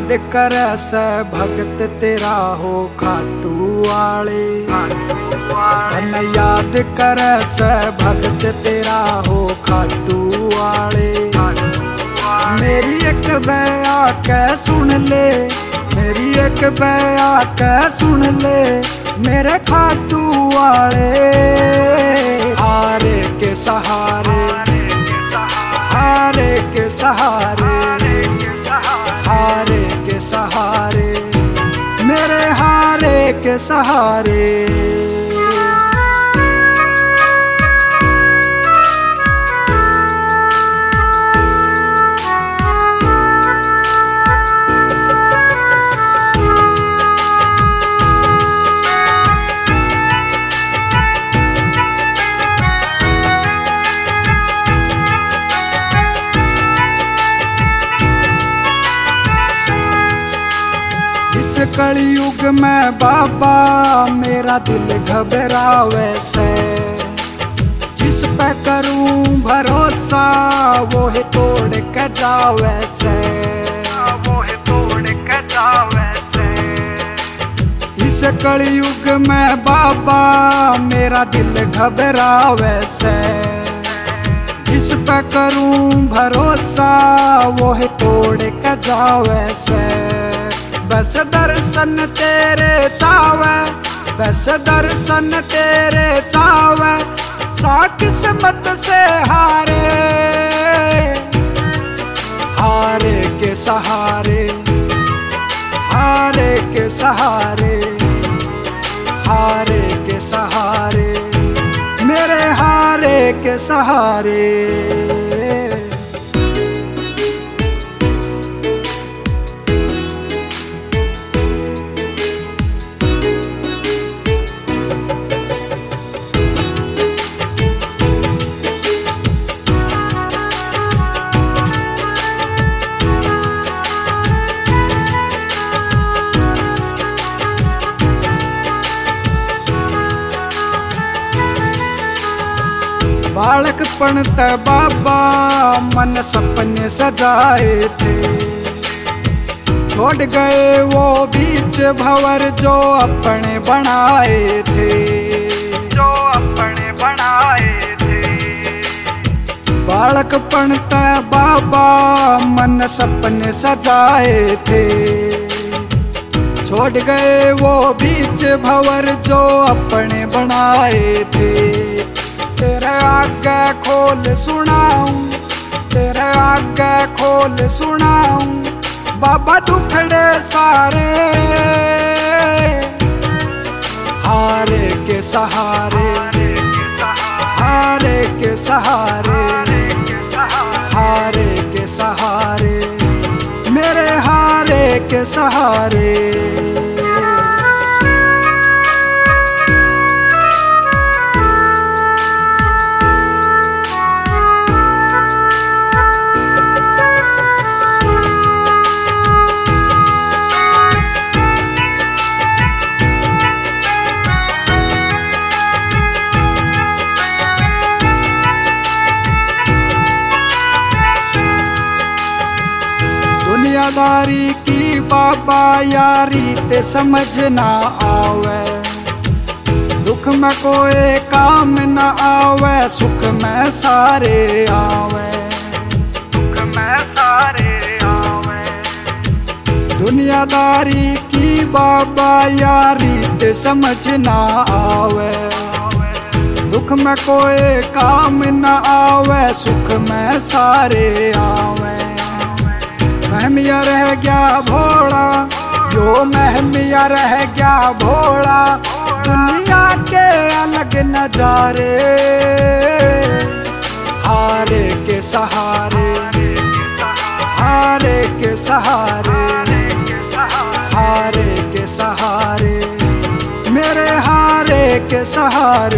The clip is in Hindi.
याद करे से भगत तेरा हो खाटू वाले। मन याद करे से भगत तेरा हो खाटू वाले। मेरी एक बया के सुन ले, मेरी एक बया के सुन ले, मेरे खाटू वाले। हारे के सहारे, हारे के सहारे, हारे के सहारे, मेरे हारे के सहारे। इस कलयुग में बाबा मेरा दिल घबरावे से। जिस पे करूं भरोसा वो है तोड़ के जावे से, वो है तोड़ के जावे से। इस कलयुग में बाबा मेरा दिल घबरावे से। जिस पे करूं भरोसा वो है तोड़ के जावे से। बस दर्शन तेरे चावे, बस दर्शन तेरे चावे, सा किस्मत से हारे। हारे के सहारे, हारे के सहारे, हारे के सहारे, मेरे हारे के सहारे। बालकपन ते बाबा मन सपने सजाए थे। छोड़ गए वो बीच भंवर जो अपने बनाए थे, जो अपने बनाए थे। बालकपन ते बाबा मन सपने सजाए थे। छोड़ गए वो बीच भंवर जो अपने बनाए थे। तेरे आगे खोल सुनाऊं, तेरे आगे खोल सुनाऊं, बाबा दुखड़े सारे। हारे के सहारे, हारे के सहारे, हारे के सहारे, मेरे हारे के सहारे। दुनियादारी की बाबा यारी ते समझ ना आवे। दुख में कोई काम ना आवे, सुख में सारे आवे, दुख में सारे आवे। दुनियादारी की बाबा यारी ते समझ ना आवे। दुख में कोई काम ना आवे, सुख में सारे आवे। महमिया रह गया भोला, यो महमिया रह गया भोला, दुनिया के अलग नजारे। हारे के सहारे, हारे के सहारे, हारे के सहारे, मेरे हारे के सहारे।